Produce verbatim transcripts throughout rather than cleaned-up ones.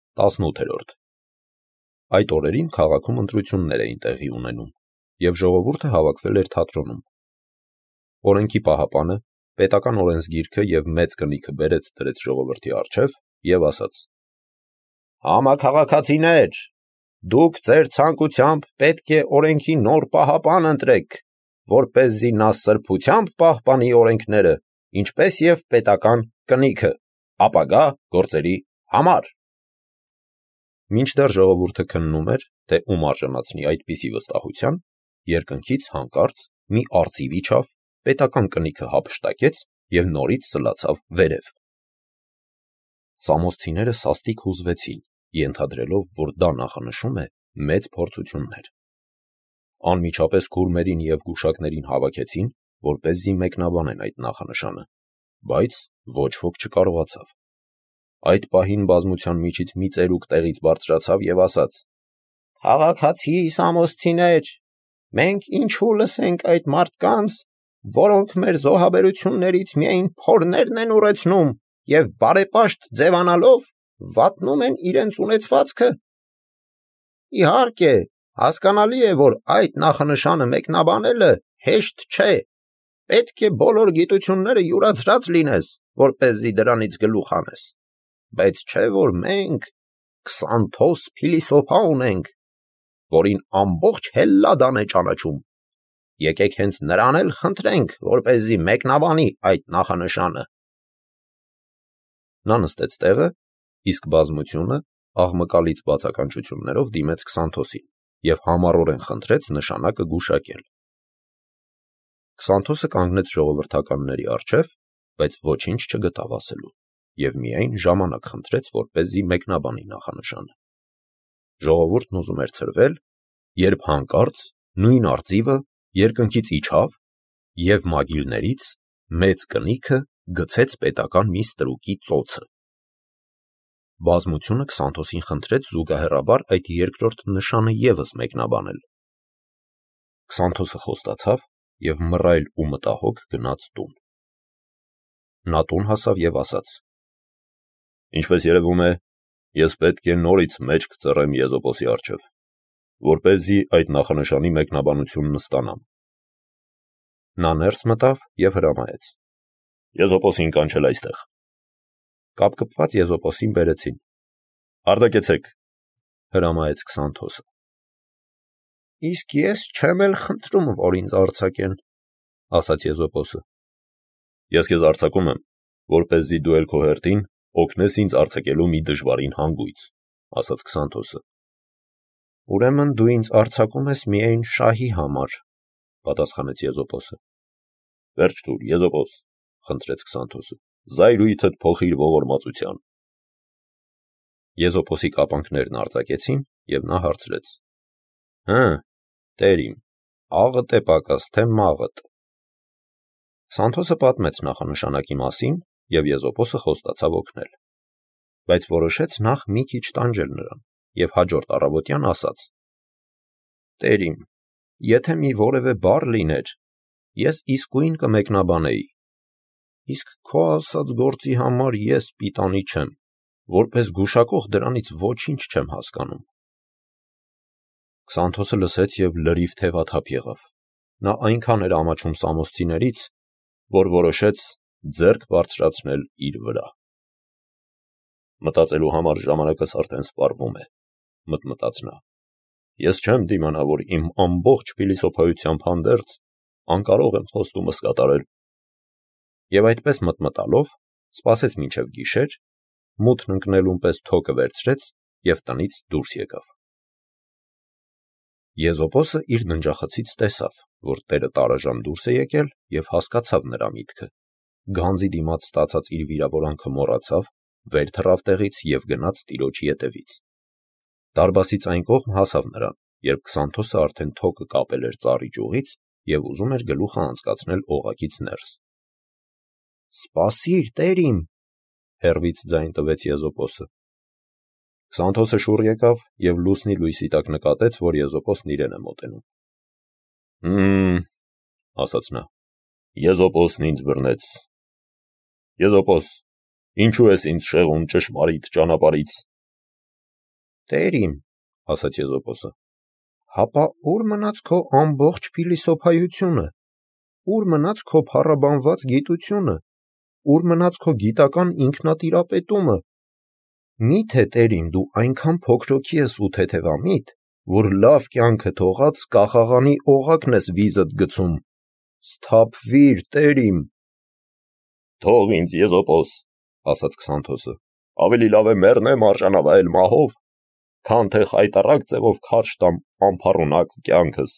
տասնութերորդ Այդ օրերին քաղաքում ընտրություններ էին տեղի ունենում, և ժողովուրդը հավաքվել էր թատրոնում։ Օրենքի պահապանը պետական օրենսգիրքը և մեծ կնիքը բերեց դրեց ժողովրդի առջև և ասաց. «Համաքաղաքացիներ, դուք ձեր ցանկությամբ պետք է օրենքի նոր պահապան ընտրեք, որպեսզի նա սրբությամբ պահպանի օրենքները, ինչպես և պետական կնիքը, ապագա գործերի համար»։ Մինչդեռ ժողովուրդը քննում էր, թե ում արժանացնի այդպիսի վստահության, երկնքից հանկարծ մի արծիվ իջավ, պետական կնիքը հափշտակեց և նորից սլացավ վերև։ Սամոսցիները սաստիկ հուզվեցին, ենթադրելով, որ դա նախանշում է մեծ փորձություններ։ Անմիջապես քուրմերին և գուշակներին հավաքեցին, որպեսզի մեկնաբանեն այդ նախանշանը, բայց ոչ ոք չկարողացավ։ Այդ պահին բազմության միջից մի ծերուկ տեղից բարձրացավ և ասաց. «Քաղաքացի սամոսցիներ, մենք ինչու լսենք այդ մարդկանց, որոնք մեր զոհաբերություններից միայն փորներն են ուռեցնում և բարեպաշտ ձևանալով վատնում են իրենց ունեցվածքը։ Իհարկե, հասկանալի է, որ այդ նախանշանը մեկնաբանելը հեշտ չէ, պետք է բոլոր գիտությունները յուրացրած լինես, որպեսզի դրանից գլուխ հանես, բայց չէ որ մենք Քսանթոս փիլիսոփա ունենք, որին ամբողջ Հելլադան է ճանաչում, եկեք հենց նրան էլ խնդրենք, որպեսզի մեկնաբանի այդ նախանշանը»։ Նա նստեց տեղը, իսկ բազմությունը աղմկալից բացականչություններով դիմեց Քսանթոսին և համառորեն խնդրեց նշանակը գուշակել։ Քսանթոսը կանգնեց ժողովրդականների առջև, բայց ոչինչ չգտավ ասելու և միայն ժամանակ խնդրեց, որպեսզի մեկնաբանի նախանշանը։ Ժողովուրդն ուզում էր ցրվել, երբ հանկարծ նույն արծիվը երկնքից իջավ և մագիլներից մեծ կնիքը գցեց պետական մի ստրուկի ծոցը։ Բազմությունը Քսանթոսին խնդրեց զուգահեռաբար այդ երկրորդ նշանը ևս մեկնաբանել։ Քսանթոսը խոստացավ և մռայլ ու մտահոգ գնաց տուն։ Նա տուն հասավ և ասաց. «Ինչպես երևում է, ես պետք է նորից մեջք ծռեմ Եզոպոսի առջև, որպեսզի այդ նախանշանի մեկնաբանությունն ստանամ»։ Նա ներս մտավ և հրամայեց. «Եզոպոսին կանչել այստեղ»։ Կապկպված Եզոպոսին բերեցին։ «Արձակեցեք», հրամայեց Քսանթոսը։ «Իսկ ես չեմ էլ խնդրում, որ ինձ արձակեն», ասաց Եզոպոսը։ «Ես քեզ արձակում եմ, որպեսզի դու էլ քո հերթին օգնես ինձ արձակելու մի դժվարին հանգույց», ասաց Քսանթոսը։ «Ուրեմն դու ինձ արձակում ես միայն շահի համար», պատասխանեց Եզոպոսը։ «Վերջ տուր, Եզոպոս», խնդրեց Քսանթոսը, «զայրույթդ փոխիր ողորմածության»։ Եզոպոսի կապանքներն արձակեցին, և նա հարցրեց. «Հը, տեր իմ, աղդ է պակաս, թե մաղդ»։ Քսանթոսը պատմեց նախանշանակի մասին, և Եզոպոսը խոստացավ օգնել, բայց որոշեց նախ մի քիչ տանջել նրան և հաջորդ առավոտյան ասաց. «Տեր իմ, եթե մի որևէ բառ լիներ, ես իսկույն կմեկնաբանեի, իսկ քո ասած գործի համար ես պիտանի չեմ, որպես գուշակող դրանից ոչինչ չեմ հասկանում»։ Քսանթոսը լսեց և լրիվ թևաթափ եղավ։ Նա այնքան էր ամաչում սամոսցիներից, որ որոշեց ձեռք բարձրացնել իր վրա։ «Մտածելու համար ժամանակս արդեն սպառվում է», մտմտաց նա։ «Ես չեմ դիմանա, որ իմ ամբողջ փիլիսոփայությամբ հանդերձ անկարող եմ խոստումս կատարել»։ Եվ այդպես մտմտալով սպասեց մինչև գիշեր, մութն ընկնելուն պես թոկը վերցրեց և տնից դուրս եկավ։ Եզոպոսը իր ննջախցից տեսավ, որ տերը տարաժամ դուրս է եկել և հասկացավ նրա միտքը։ Գանձի դիմաց ստացած իր վիրավորանքը մոռացավ, վեր թռավ տեղից և գնաց տիրոջ ետևից։ Դարբասից այն կողմ հասավ նրան, երբ Քսանթոսը արդեն թոկը կապել էր ծառի ճյուղից և ուզում էր գլուխը անցկացնել օղակից ներս։ «Սպասիր, տեր իմ», հեռվից ձայն տվեց Եզոպոսը։ Քսանթոսը շուռ եկավ և լուսնի լույսի տակ նկատեց, որ Եզոպոսն իրեն է մոտենում։ «Հը՜մ», ասաց նա, «Եզոպոսն ինձ բռնեց։ Եզոպոս, ինչու ես ինձ շեղում ճշմարիտ ճանապարհից»։ Տերիմ, ասաց Եզոպոսը, հապա ուր մնաց քո ամբողջ փիլիսոփայությունը, ուր մնաց քո փառաբանված գիտությունը, ուր մնաց քո գիտական ինքնատիրապետումը, միթե Տերիմ դու այնքան փոքրոքի ես ու թեթևամիտ, որ լավ կյանքը թողած կախաղանի օղակն ես վիզդ գցում, սթափվիր Տերիմ։ Թող ինձ Եզոպոս, ասաց Քսանթոսը, ավելի լավ է մեռնեմ արժանավայել մահով, քան թե խայտառակ ձևով քարշ տամ անփառունակ կյանքս։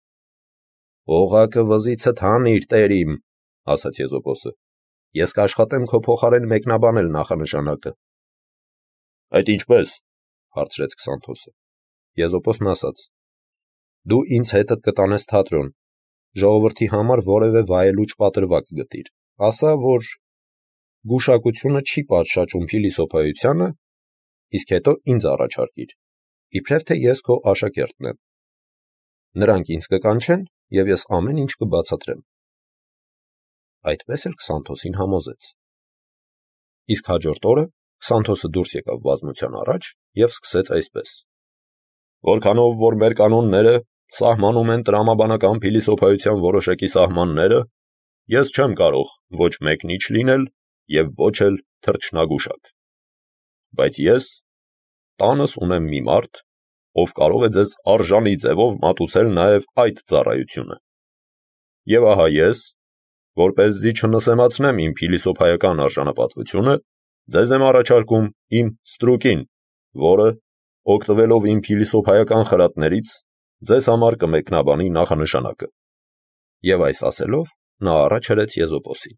Օղակը վզիցդ հանիր Տերիմ, ասաց Եզոպոսը, ես կաշխատեմ քո փոխարեն մեկնաբանել նախանշանակը։ Այդ ինչպես, հարցրեց Քսանթոսը։ Եզոպոսն ասաց. Դու ինձ հետդ կտանես թատրոն, ժողովրդի համար որևէ վայելուչ պատրվակ գտիր, ասա, որ գուշակությունը չի պատշաճում փիլիսոփայությանը, իսկ հետո ինձ առաջարկիր, իբրև թե ես քո աշակերտն եմ։ Նրանք ինձ կկանչեն, և ես ամեն ինչ կբացատրեմ։ Այդպես էլ Քսանթոսին համոզեց։ Իսկ հաջորդ օրը Քսանթոսը դուրս եկավ բազմության առաջ և սկսեց այսպես. Որքանով որ մեր կանոնները սահմանում են տրամաբանական փիլիսոփայության որոշակի սահմանները, ես չեմ կարող ոչ մեկնիչ լինել և ոչ էլ թռչնագուշակ։ Բայց ես տանս ունեմ մի մարդ, ով կարող է ձեզ արժանի ձևով մատուցել նաև այդ ծառայությունը։ Եվ ահա ես, որպեսզի չնսեմացնեմ իմ փիլիսոփայական արժանապատվությունը, ձեզ եմ առաջարկում իմ ստրուկին, որը, օգտվելով իմ փիլիսոփայական խրատներից, ձեզ համար կմեկնաբանի նախանշանակը։ Եվ այս ասելով, նա առաջ հրեց Եզոպոսին։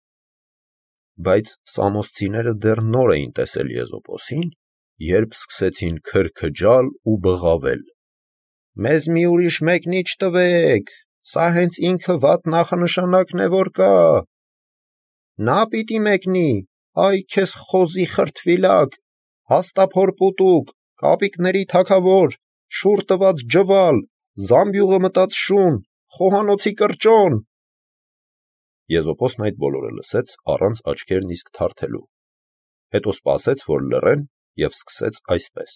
Բայց սամոսցիները դեռ նոր էին տեսել Եզոպոսին, երբ սկսեցին քրքջալ ու բղավել. Մեզ մի ուրիշ մեկնիչ տվեք, սա հենց ինքը վատ նախանշանակն է, որ կա։ Նա պիտի մեկնի, այ քեզ խոզի խրտվիլակ, հաստափոր պուտուկ, կապիկների թագավոր, շուռ տված ջվալ, զամբյուղը մտած շուն, խոհանոցի կրճոն։ Եզոպոսն այդ բոլորը լսեց առանց աչքերն իսկ թարթելու, հետո սպասեց, որ լռեն, և սկսեց այսպես.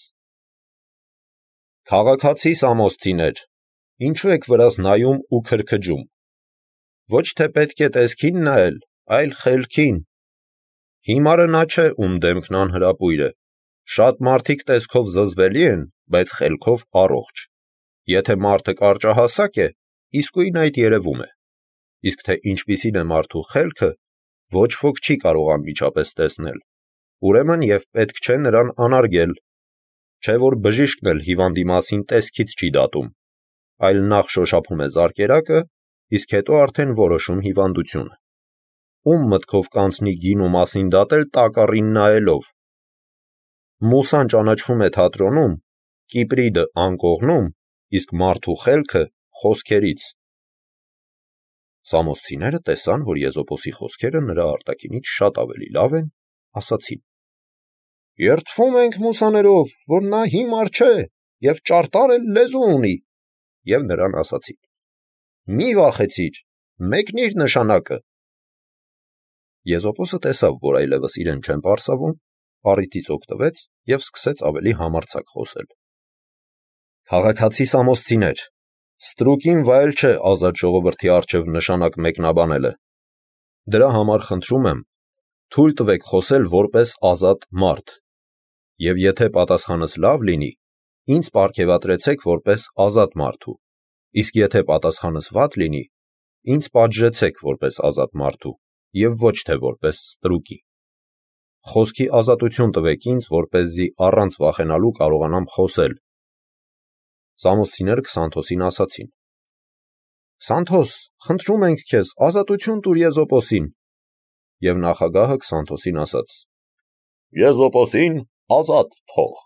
Քաղաքացի սամոսցիներ, ինչու եք վրաս նայում ու քրքջում։ Ոչ թե պետք է տեսքին նայել, այլ խելքին։ Հիմարը նա չէ, ում դեմքն անհրապույր է, շատ մարդիկ տեսքով զզվելի են, բայց խելքով առողջ։ Եթե մարդը կարճահասակ է, իսկույն այդ երևում է, իսկ թե ինչպիսին է մարդու խելքը, ոչ ոք չի կարող անմիջապես տեսնել, ուրեմն և պետք չէ նրան անարգել, չէ որ բժիշկն էլ հիվանդի մասին տեսքից չի դատում, այլ նախ շոշափում է զարկերակը, իսկ հետո արդեն որոշում հիվանդությունը։ Ում մտքով կանցնի գինու մասին դատել տակառին նայելով։ Մուսան ճանաչվում է թատրոնում, Կիպրիդը անկողնում, իսկ մարդու խելքը խոսքերից։ Սամոսցիները տեսան, որ Եզոպոսի խոսքերը նրա արտաքինից շատ ավելի լավ են, ասացին. Երդվում ենք մուսաներով, որ նա հիմար չէ և ճարտար էլ լեզու ունի, և նրան ասացին. Մի վախեցիր, մեկնիր նշանակը։ Եզոպոսը տեսավ, որ այլևս իրեն չեն պարսավում, առիթից օգտվեց և սկսեց ավելի համարձակ խոսել. Քաղաքացի սամոսցիներ, ստրուկին վայել չէ ազատ ժողովրդի առջև նշանակ մեկնաբանելը։ Դրա համար խնդրում եմ, թույլ տվեք խոսել որպես ազատ մարդ, և եթե պատասխանս լավ լինի, ինձ պարգևատրեցեք որպես ազատ մարդու, իսկ եթե պատասխանս վատ լինի, ինձ պատժեցեք որպես ազատ մարդու և ոչ թե որպես ստրուկի։ Խոսքի ազատություն տվեք ինձ, որպեսզի առանց վախենալու կարողանամ խոսել։ Սամոսցիները Քսանթոսին ասացին. Քսանթոս, խնդրում ենք քեզ, ազատություն տուր Եզոպոսին։ Եվ նախագահը Քսանթոսին ասաց. Եզոպոսին ազատ թող։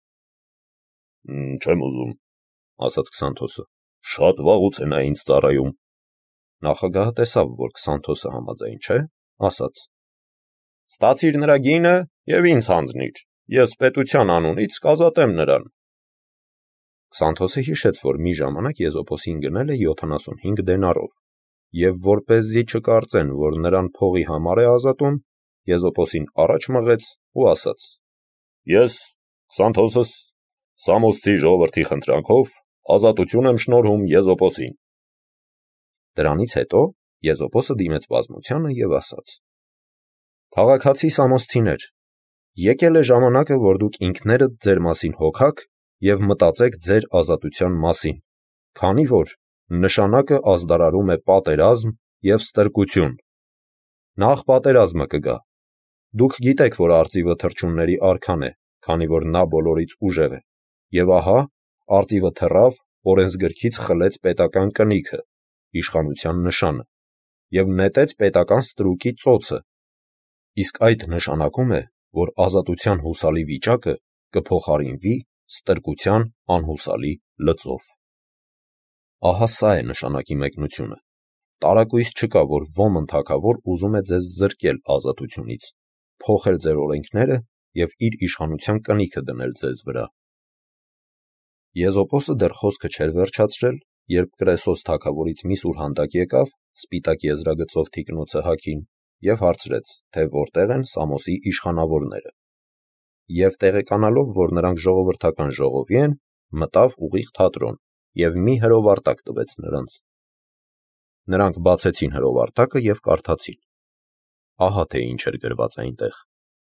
Չեմ ուզում, ասաց Քսանթոսը, շատ վաղուց է նա ինձ ծառայում։ Նախագահը տեսավ, որ Քսանթոսը համաձայն չէ, ասաց. Ստացիր նրա գինը և ինձ հանձնիր, ես պետության անունից կազատեմ նրան։ Քսանթոսը հիշեց, որ մի ժամանակ Եզոպոսին գնել է յոթանասունհինգ դենարով, և որպեսզի չկարծեն, որ նրան փողի համար է ազատում, Եզոպոսին առաջ մղեց ու ասաց. Ես, Քսանթոսս, Սամոսցի ժողովրդի խնդրանքով ազատություն եմ շնորհում Եզոպոսին։ Դրանից հետո Եզոպոսը դիմեց բազմությանը և ասաց. Քաղաքացի Սամոսցիներ, եկել է ժամանակը, որ դուք ինքներդ ձեր մասին հոգաք և մտածեք ձեր ազատության մասին, քանի որ նշանակը ազդարարում է պատերազմ և ստրկություն։ Նախ պատերազմը կգա։ Դուք գիտեք, որ արծիվը թռչունների արքան է, քանի որ նա բոլորից ուժեղ է, և ահա արծիվը թռավ, օրենսգրքից խլեց պետական կնիքը, իշխանության նշանը, և նետեց պետական ստրուկի ծոցը, իսկ այդ նշանակում է, որ ազատության հուսալի վիճակը կփոխարինվի ստրկության անհուսալի լծով։ Ահա սա է նշանակի մեկնությունը։ Տարակույս չկա, որ ոմն թագավոր ուզում է ձեզ զրկել ազատությունից, փոխել ձեր օրենքները և իր իշխանության կնիքը դնել ձեզ վրա։ Եզոպոսը դեռ խոսքը չէր վերջացրել, երբ Կրեսոս թագավորից մի սուրհանդակ եկավ սպիտակ եզրագծով թիկնոցը հագին և հարցրեց, թե որտեղ են Սամոսի իշխանավորները։ Եվ տեղեկանալով, որ նրանք ժողովրդական ժողովի են, մտավ ուղիղ թատրոն և մի հրովարտակ տվեց նրանց։ Նրանք բացեցին հրովարտակը և կարդացին։ Ահա թե ինչ էր գրված այնտեղ.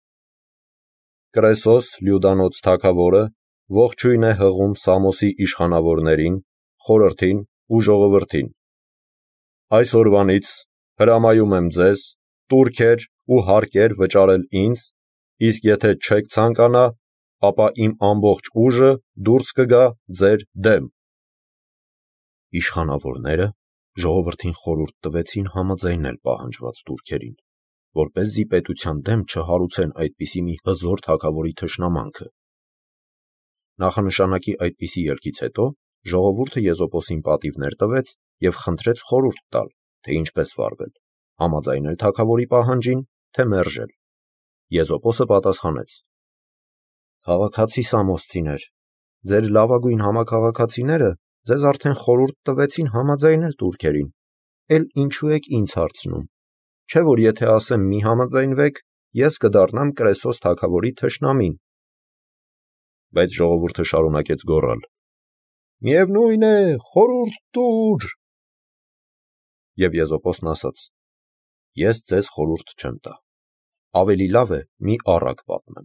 Կրեսոս Լյուդանոց թագավորը ողջույն է հղում Սամոսի իշխանավորներին, խորհրդին ու ժողովրդին։ Այսօրվանից հրամայում եմ ձեզ տուրքեր ու հարկեր վճարել ինձ, իսկ եթե չեք ցանկանա, ապա իմ ամբողջ ուժը դուրս կգա ձեր դեմ։ Իշխանավորները ժողովրդին խորհուրդ տվեցին համաձայնել պահանջված տուրքերին, որպեսզի պետության դեմ չհարուցեն այդպիսի մի հզոր թագավորի թշնամանքը։ Նախանշանակի այդպիսի ելքից հետո ժողովուրդը Եզոպոսին պատիվներ տվեց և խնդրեց խորհուրդ տալ, թե ինչպես վարվել, համաձայնել թագավորի պահանջին, թե մերժել։ Եզոպոսը պատասխանեց. Քաղաքացի Սամոսցիներ, ձեր լավագույն համաքաղաքացիները ձեզ արդեն խորհուրդ տվեցին համաձայնել տուրքերին, էլ ինչու եք ինձ հարցնում, չէ՞ որ եթե ասեմ մի համաձայնվեք, ես կդառնամ Կրեսոս թագավորի թշնամին։ Բայց ժողովուրդը շարունակեց գոռալ. Միևնույն է, խորհուրդ տուր։ Եվ Եզոպոսն ասաց. Ես ձեզ խորհուրդ չեմ տա, ավելի լավ է մի առակ պատմեմ։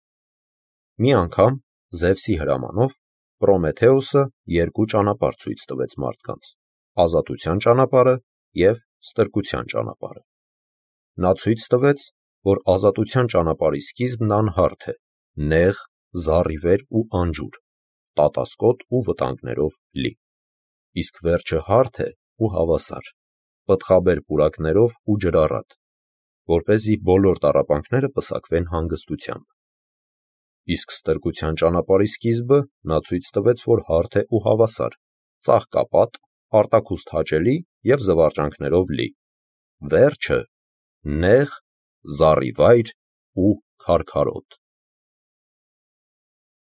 Մի անգամ Զևսի հրամանով Պրոմեթեոսը երկու ճանապարհ ցույց տվեց մարդկանց՝ ազատության ճանապարհը և ստրկության ճանապարհը։ Նա ցույց տվեց, որ ազատության ճանապարհի սկիզբն անհարթ է, նեղ, զառիվեր ու անջուր, տատասկոտ ու վտանգներով լի, իսկ վերջը հարթ է ու հավասար, պտղաբեր պուրակներով ու ջրառատ, որպեսզի բոլոր տառապանքները պսակվեն հանգստությամբ։ Իսկ ստրկության ճանապարհի սկիզբը նա ցույց տվեց, որ հարթ է ու հավասար, ծաղկապատ, արտաքուստ հաճելի և զվարճանքներով լի, վերջը՝ նեղ, զառիվայր ու քարքարոտ։